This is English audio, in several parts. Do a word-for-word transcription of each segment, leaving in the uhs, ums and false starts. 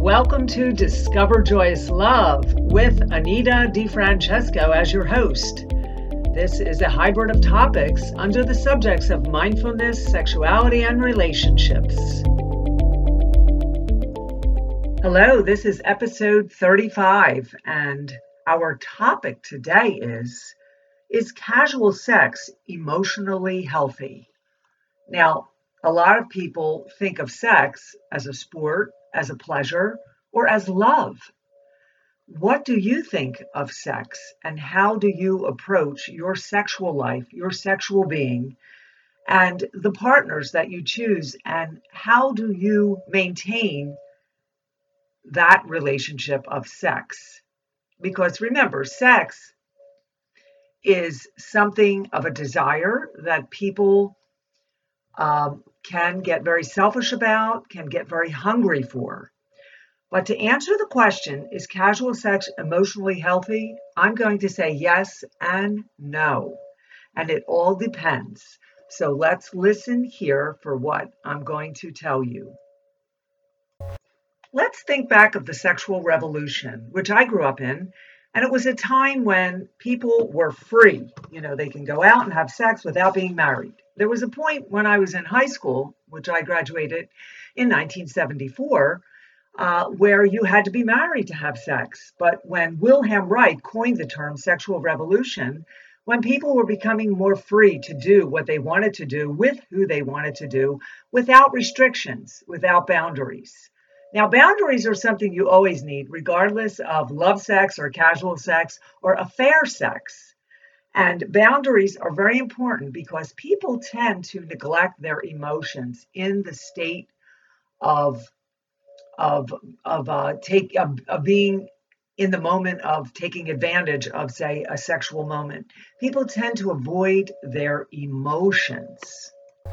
Welcome to Discover Joyous Love with Anita DiFrancesco as your host. This is a hybrid of topics under the subjects of mindfulness, sexuality, and relationships. Hello, this is episode thirty-five, and our topic today is, is casual sex emotionally healthy? Now, a lot of people think of sex as a sport, as a pleasure, or as love. What do you think of sex, and how do you approach your sexual life, your sexual being, and the partners that you choose, and how do you maintain that relationship of sex? Because remember, sex is something of a desire that people um, can get very selfish about, can get very hungry for. But to answer the question, is casual sex emotionally healthy? I'm going to say yes and no. And it all depends. So let's listen here for what I'm going to tell you. Let's think back of the sexual revolution, which I grew up in. And it was a time when people were free. You know, they can go out and have sex without being married. There was a point when I was in high school, which I graduated in nineteen seventy-four, uh, where you had to be married to have sex. But when Wilhelm Reich coined the term sexual revolution, when people were becoming more free to do what they wanted to do with who they wanted to do, without restrictions, without boundaries. Now, boundaries are something you always need, regardless of love sex or casual sex or affair sex. And boundaries are very important because people tend to neglect their emotions in the state of of of uh, take of, of being in the moment of taking advantage of, say, a sexual moment. People tend to avoid their emotions.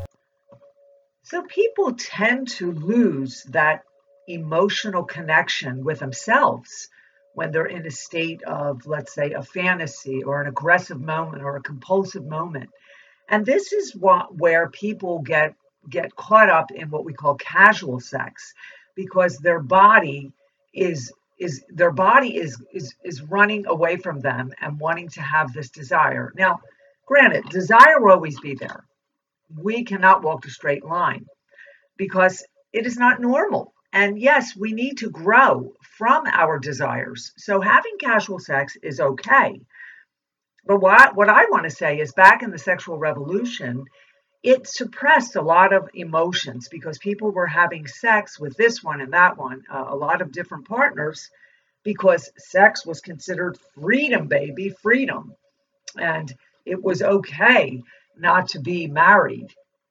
So people tend to lose that emotional connection with themselves when they're in a state of, let's say, a fantasy or an aggressive moment or a compulsive moment. And this is what where people get get caught up in what we call casual sex, because their body is is their body is is is running away from them and wanting to have this desire. Now, granted, desire will always be there. We cannot walk a straight line because it is not normal. And yes, we need to grow from our desires. So having casual sex is okay. But what, what I want to say is, back in the sexual revolution, it suppressed a lot of emotions because people were having sex with this one and that one, uh, a lot of different partners, because sex was considered freedom, baby, freedom. And it was okay not to be married.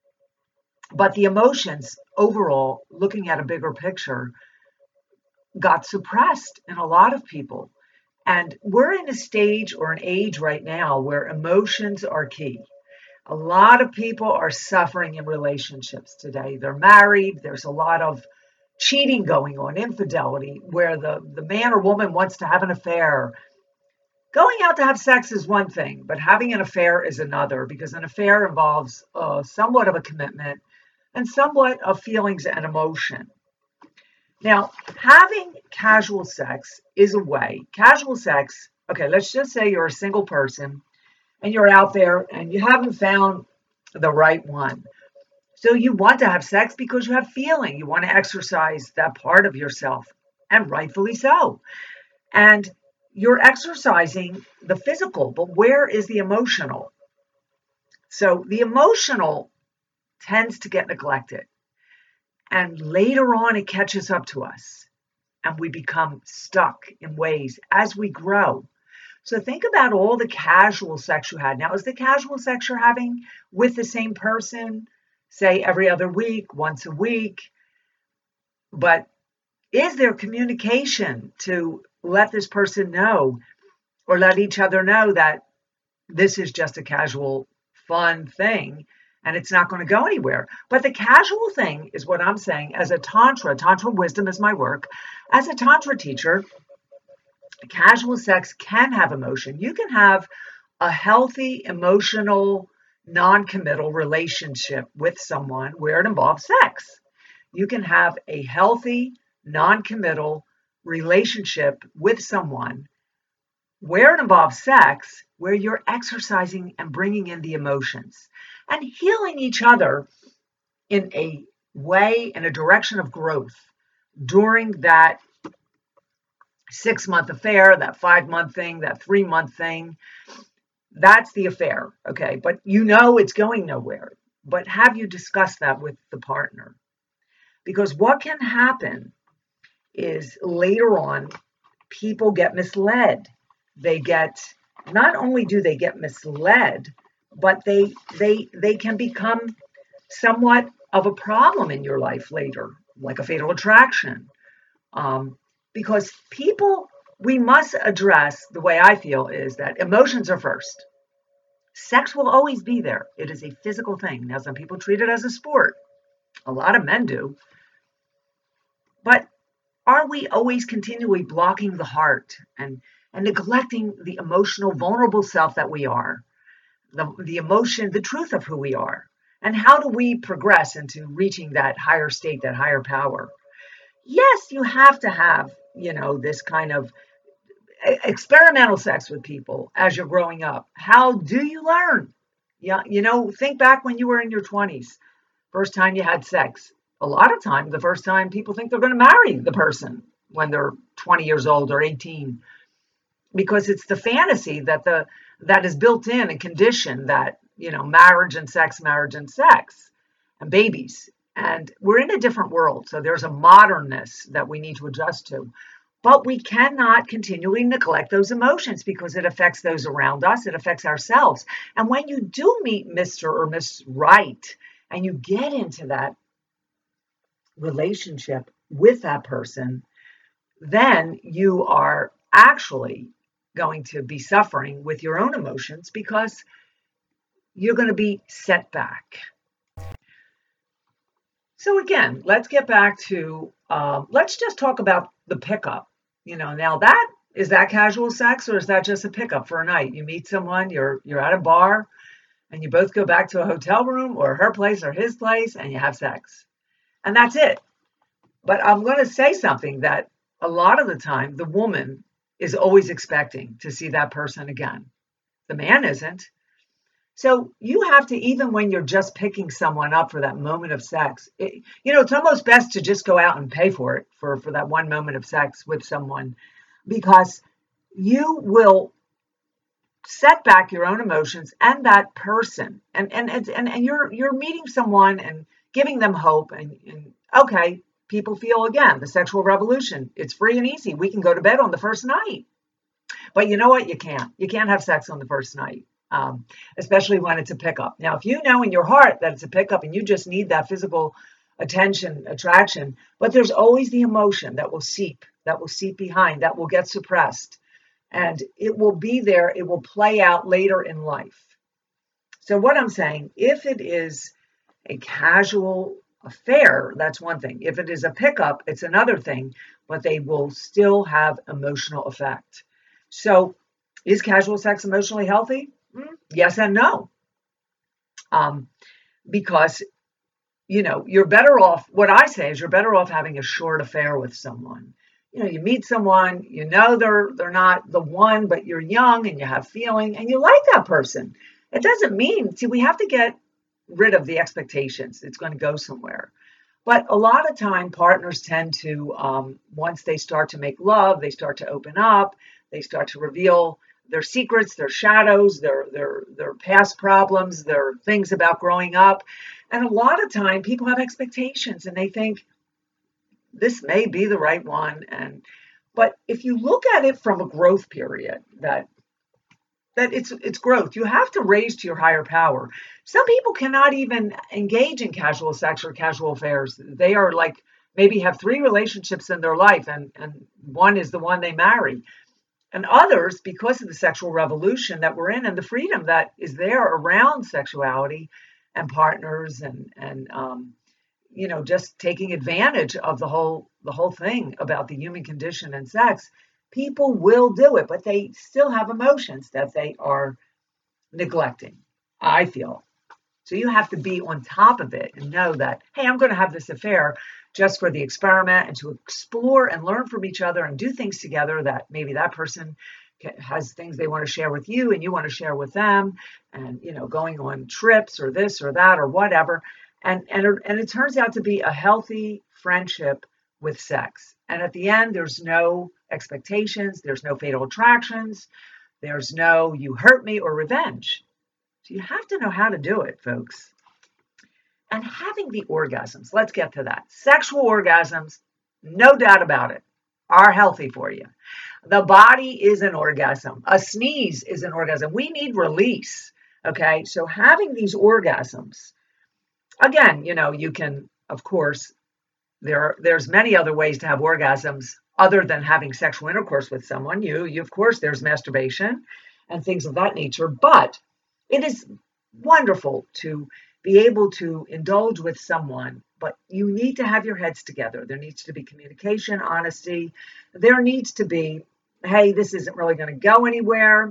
But the emotions overall, looking at a bigger picture, got suppressed in a lot of people. And we're in a stage or an age right now where emotions are key. A lot of people are suffering in relationships today. They're married. There's a lot of cheating going on, infidelity, where the, the man or woman wants to have an affair. Going out to have sex is one thing, but having an affair is another, because an affair involves uh, somewhat of a commitment and somewhat of feelings and emotion. Now, having casual sex is a way. Casual sex, okay, let's just say you're a single person and you're out there and you haven't found the right one. So you want to have sex because you have feeling. You want to exercise that part of yourself, and rightfully so. And you're exercising the physical, but where is the emotional? So the emotional tends to get neglected. And later on, it catches up to us. And we become stuck in ways as we grow. So think about all the casual sex you had. Now, is the casual sex you're having with the same person, say every other week, once a week? But is there communication to let this person know, or let each other know, that this is just a casual, fun thing, and it's not going to go anywhere? But the casual thing is what I'm saying. As a Tantra, Tantra wisdom is my work. As a Tantra teacher, casual sex can have emotion. You can have a healthy, emotional, non-committal relationship with someone where it involves sex. You can have a healthy, non-committal relationship with someone where it involves sex, where you're exercising and bringing in the emotions and healing each other in a way, in a direction of growth during that six month affair, that five month thing, that three month thing. That's the affair. Okay. But you know it's going nowhere. But have you discussed that with the partner? Because what can happen is later on, people get misled. They get, not only do they get misled, but they they they can become somewhat of a problem in your life later, like a fatal attraction. Um, because people, we must address, the way I feel is that emotions are first. Sex will always be there. It is a physical thing. Now, some people treat it as a sport. A lot of men do. But are we always continually blocking the heart and, and neglecting the emotional, vulnerable self that we are, the, the emotion, the truth of who we are? And how do we progress into reaching that higher state, that higher power? Yes, you have to have, you know, this kind of experimental sex with people as you're growing up. How do you learn? Yeah, you know, think back when you were in your twenties, first time you had sex. A lot of time, the first time people think they're going to marry the person when they're twenty years old or eighteen, because it's the fantasy that the that is built in and conditioned that, you know, marriage and sex, marriage and sex and babies. And we're in a different world. So there's a modernness that we need to adjust to. But we cannot continually neglect those emotions because it affects those around us. It affects ourselves. And when you do meet Mister or Miss Right and you get into that relationship with that person, then you are actually going to be suffering with your own emotions because you're going to be set back. So again, let's get back to, uh, let's just talk about the pickup. You know, now that, is that casual sex or is that just a pickup for a night? You meet someone, you're you're at a bar, and you both go back to a hotel room or her place or his place, and you have sex, and that's it. But I'm going to say something that a lot of the time, the woman is always expecting to see that person again. The man isn't. So you have to, even when you're just picking someone up for that moment of sex, it, you know, it's almost best to just go out and pay for it for, for that one moment of sex with someone, because you will set back your own emotions and that person. And and and, and, and you're you're meeting someone and giving them hope and, and okay, people feel again the sexual revolution. It's free and easy. We can go to bed on the first night. But you know what? You can't. You can't have sex on the first night, um, especially when it's a pickup. Now, if you know in your heart that it's a pickup and you just need that physical attention, attraction, but there's always the emotion that will seep, that will seep behind, that will get suppressed. And it will be there. It will play out later in life. So what I'm saying, if it is a casual affair, that's one thing. If it is a pickup, it's another thing, but they will still have emotional effect. So is casual sex emotionally healthy? Mm, yes and no. Um, because, you know, you're better off, what I say is you're better off having a short affair with someone. You know, you meet someone, you know they're they're not the one, but you're young and you have feeling and you like that person. It doesn't mean, see, we have to get rid of the expectations. It's going to go somewhere. But a lot of time partners tend to, um, once they start to make love, they start to open up, they start to reveal their secrets, their shadows, their their their past problems, their things about growing up. And a lot of time people have expectations and they think this may be the right one. And but if you look at it from a growth period, that that it's it's growth. You have to raise to your higher power. Some people cannot even engage in casual sex or casual affairs. They are like maybe have three relationships in their life and, and one is the one they marry. And others, because of the sexual revolution that we're in and the freedom that is there around sexuality and partners and and um, you know, just taking advantage of the whole the whole thing about the human condition and sex, people will do it, but they still have emotions that they are neglecting, I feel. So you have to be on top of it and know that, hey, I'm going to have this affair just for the experiment and to explore and learn from each other and do things together that maybe that person has things they want to share with you and you want to share with them, and, you know, going on trips or this or that or whatever. And, and, and it turns out to be a healthy friendship with sex. And at the end, there's no expectations. There's no fatal attractions. There's no you hurt me or revenge. So you have to know how to do it, folks. And having the orgasms, let's get to that. Sexual orgasms, no doubt about it, are healthy for you. The body is an orgasm. A sneeze is an orgasm. We need release, okay? So having these orgasms, again, you know, you can, of course, there are, there's many other ways to have orgasms other than having sexual intercourse with someone. You, you, of course, there's masturbation and things of that nature, but it is wonderful to be able to indulge with someone, but you need to have your heads together. There needs to be communication, honesty. There needs to be, hey, this isn't really going to go anywhere.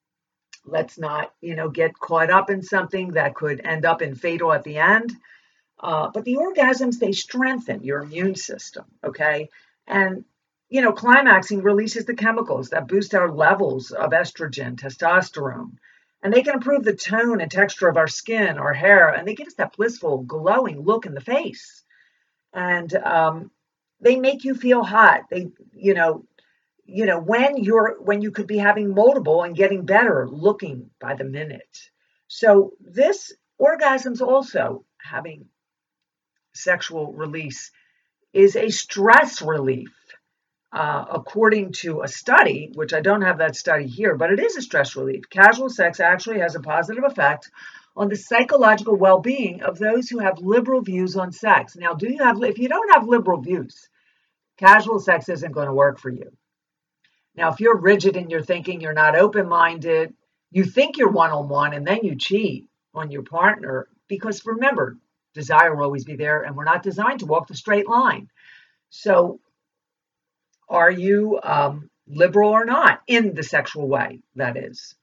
Let's not, you know, get caught up in something that could end up in fatal at the end. Uh, but the orgasms, they strengthen your immune system, okay? And, you know, climaxing releases the chemicals that boost our levels of estrogen, testosterone. And they can improve the tone and texture of our skin, our hair, and they give us that blissful, glowing look in the face. And um, they make you feel hot. They, you know, you know, when you're when you could be having multiple and getting better looking by the minute. So this orgasms also having sexual release is a stress relief. Uh, according to a study, which I don't have that study here, but it is a stress relief. Casual sex actually has a positive effect on the psychological well-being of those who have liberal views on sex. Now, do you have, if you don't have liberal views, casual sex isn't going to work for you. Now, if you're rigid in your thinking, you're not open-minded, you think you're one-on-one, and then you cheat on your partner, because remember, desire will always be there, and we're not designed to walk the straight line. So, are you um, liberal or not in the sexual way, that is?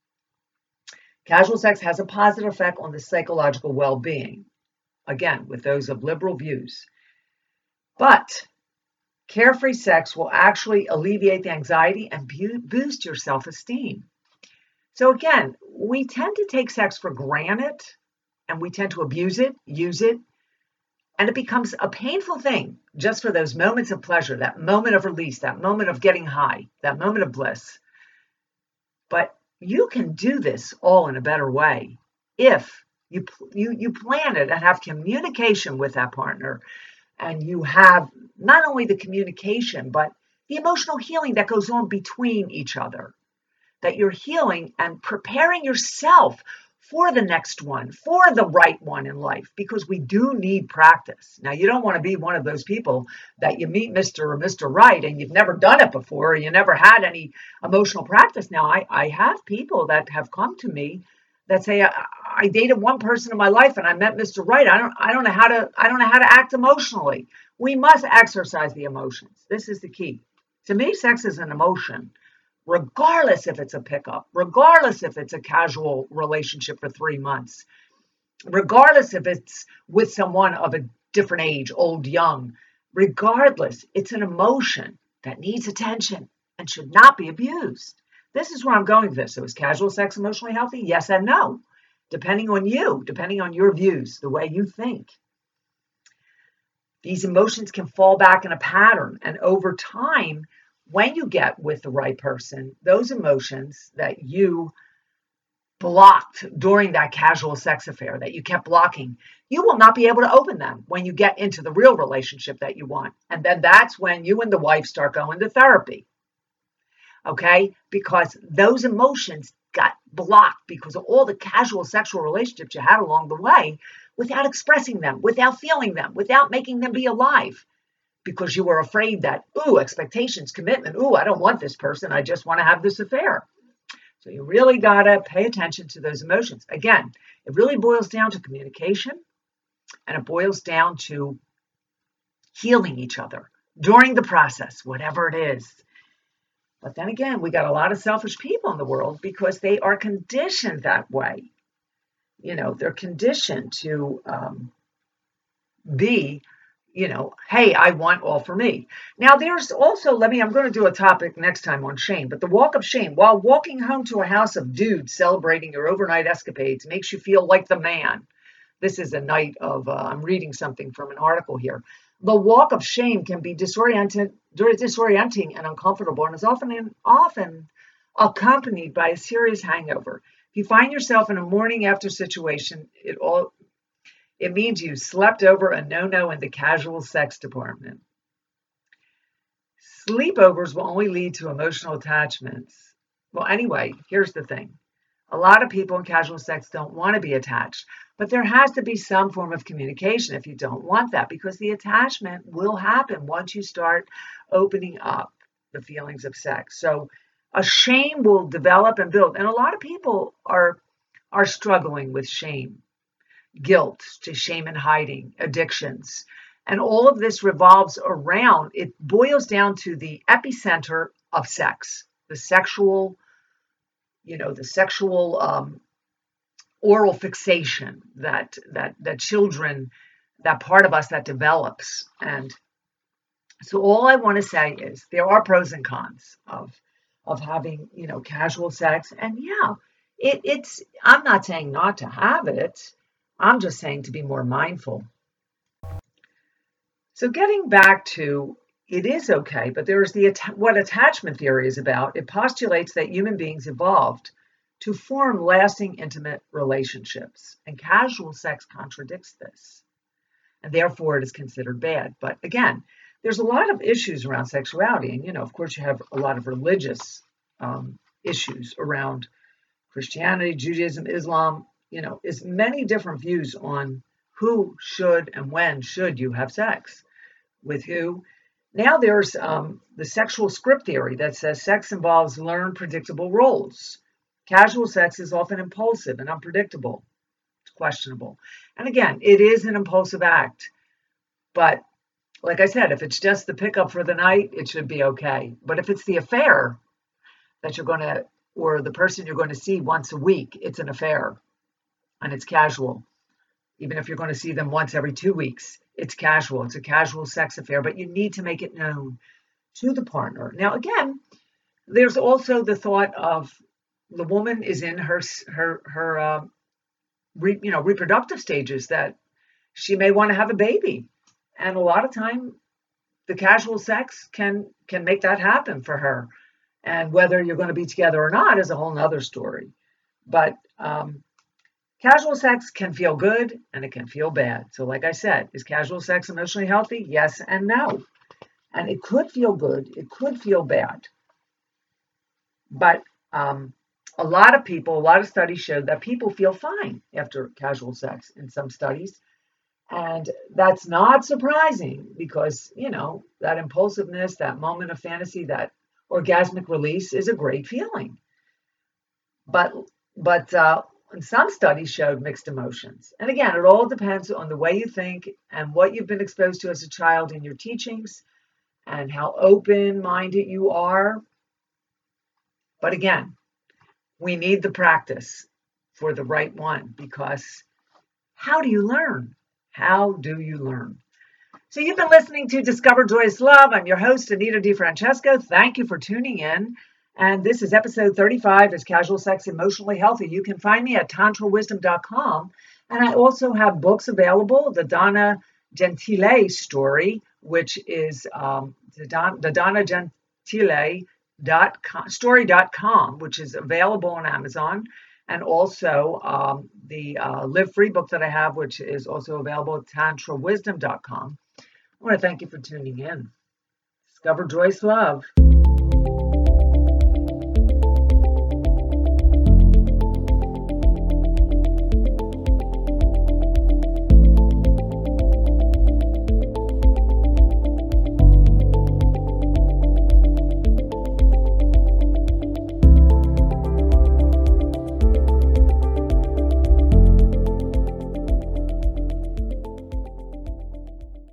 Casual sex has a positive effect on the psychological well-being, again, with those of liberal views. But carefree sex will actually alleviate the anxiety and boost your self-esteem. So again, we tend to take sex for granted, and we tend to abuse it, use it, and it becomes a painful thing just for those moments of pleasure, that moment of release, that moment of getting high, that moment of bliss. But you can do this all in a better way if you you you plan it and have communication with that partner, and you have not only the communication, but the emotional healing that goes on between each other, that you're healing and preparing yourself for the next one, for the right one in life, because we do need practice. Now, you don't want to be one of those people that you meet Mister or Mister Right and you've never done it before, or you never had any emotional practice. Now, I, I have people that have come to me that say, I, I dated one person in my life and I met Mister Right. I don't I don't know how to I don't know how to act emotionally. We must exercise the emotions. This is the key. To me, sex is an emotion. Regardless if it's a pickup, regardless if it's a casual relationship for three months, regardless if it's with someone of a different age, old, young, regardless, it's an emotion that needs attention and should not be abused. This is where I'm going with this. So is casual sex emotionally healthy? Yes and no, depending on you, depending on your views, the way you think. These emotions can fall back in a pattern, and over time, when you get with the right person, those emotions that you blocked during that casual sex affair, that you kept blocking, you will not be able to open them when you get into the real relationship that you want. And then that's when you and the wife start going to therapy. Okay? Because those emotions got blocked because of all the casual sexual relationships you had along the way without expressing them, without feeling them, without making them be alive. Because you were afraid that, ooh, expectations, commitment, ooh, I don't want this person, I just want to have this affair. So you really got to pay attention to those emotions. Again, it really boils down to communication, and it boils down to healing each other during the process, whatever it is. But then again, we got a lot of selfish people in the world because they are conditioned that way. You know, they're conditioned to um, be, you know, hey, I want all for me. Now, there's also, let me, I'm going to do a topic next time on shame, but the walk of shame, while walking home to a house of dudes celebrating your overnight escapades makes you feel like the man. This is a night of, uh, I'm reading something from an article here. The walk of shame can be disoriented, disorienting and uncomfortable, and is often, often accompanied by a serious hangover. If you find yourself in a morning after situation, it all it means you slept over a no-no in the casual sex department. Sleepovers will only lead to emotional attachments. Well, anyway, here's the thing. A lot of people in casual sex don't want to be attached, but there has to be some form of communication if you don't want that, because the attachment will happen once you start opening up the feelings of sex. So a shame will develop and build. And a lot of people are are struggling with shame, guilt, to shame and hiding, addictions. And all of this revolves around, it boils down to the epicenter of sex, the sexual, you know, the sexual um, oral fixation that that that children, that part of us that develops. And so all I want to say is there are pros and cons of of having, you know, casual sex. And yeah, it, it's I'm not saying not to have it. I'm just saying to be more mindful. So getting back to, it is okay, but there's the what attachment theory is about. It postulates that human beings evolved to form lasting intimate relationships, and casual sex contradicts this, and therefore it is considered bad. But again, there's a lot of issues around sexuality, and you know, of course, you have a lot of religious um, issues around Christianity, Judaism, Islam. You know, is many different views on who should and when should you have sex with who. Now there's um, the sexual script theory that says sex involves learned predictable roles. Casual sex is often impulsive and unpredictable. It's questionable. And again, it is an impulsive act. But like I said, if it's just the pickup for the night, it should be okay. But if it's the affair that you're going to, or the person you're going to see once a week, it's an affair and it's casual. Even if you're going to see them once every two weeks, it's casual. It's a casual sex affair, but you need to make it known to the partner. Now, again, there's also the thought of the woman is in her her her uh, re, you know reproductive stages, that she may want to have a baby, and a lot of time the casual sex can can make that happen for her. And whether you're going to be together or not is a whole nother story. But um, casual sex can feel good and it can feel bad. So like I said, is casual sex emotionally healthy? Yes and no. And it could feel good. It could feel bad. But um, a lot of people, a lot of studies showed that people feel fine after casual sex in some studies. And that's not surprising because, you know, that impulsiveness, that moment of fantasy, that orgasmic release is a great feeling. But, but, uh, and some studies showed mixed emotions. And again, it all depends on the way you think and what you've been exposed to as a child in your teachings and how open-minded you are. But again, we need the practice for the right one, because how do you learn? How do you learn? So you've been listening to Discover Joyous Love. I'm your host, Anita DiFrancesco. Thank you for tuning in. And this is episode thirty-five, Is Casual Sex Emotionally Healthy? You can find me at tantra wisdom dot com. And I also have books available. The Donna Gentile story, which is um, the, Don, the Donna Gentile dot com, story dot com, which is available on Amazon. And also um, the uh, Live Free book that I have, which is also available at tantra wisdom dot com. I want to thank you for tuning in. Discover Joyous Love.